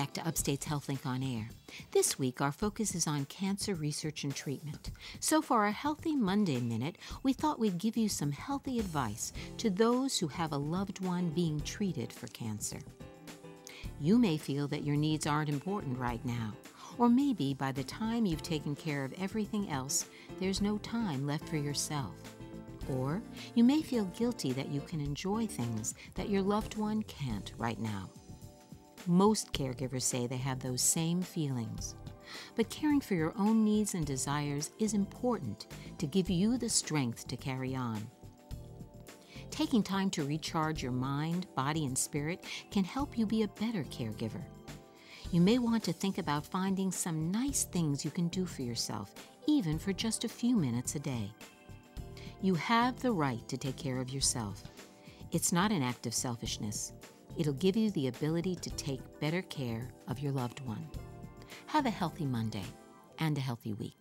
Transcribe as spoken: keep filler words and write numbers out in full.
back to Upstate's HealthLink on Air. This week, our focus is on cancer research and treatment. So for our Healthy Monday Minute, we thought we'd give you some healthy advice to those who have a loved one being treated for cancer. You may feel that your needs aren't important right now, or maybe by the time you've taken care of everything else, there's no time left for yourself. Or you may feel guilty that you can enjoy things that your loved one can't right now. Most caregivers say they have those same feelings. But caring for your own needs and desires is important to give you the strength to carry on. Taking time to recharge your mind, body, and spirit can help you be a better caregiver. You may want to think about finding some nice things you can do for yourself, even for just a few minutes a day. You have the right to take care of yourself. It's not an act of selfishness. It'll give you the ability to take better care of your loved one. Have a healthy Monday and a healthy week.